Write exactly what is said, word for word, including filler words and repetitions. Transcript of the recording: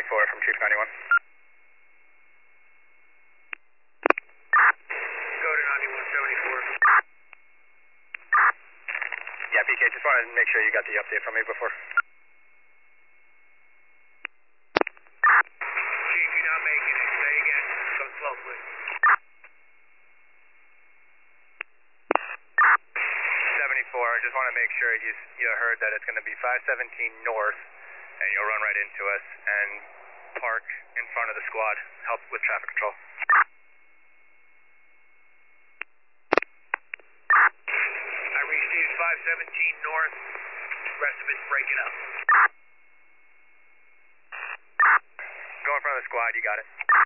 seventy-four from Chief ninety-one. Go to ninety-one seventy-four. Yeah, B K, just wanted to make sure you got the update from me before. Chief, you're not making it. Say again. Go slow, please. seventy-four, I just want to make sure you, you heard that it's going to be five seventeen north, and you'll run right into us and park in front of the squad, help with traffic control. I received five seventeen north. The rest of it's breaking up. Go in front of the squad, you got it.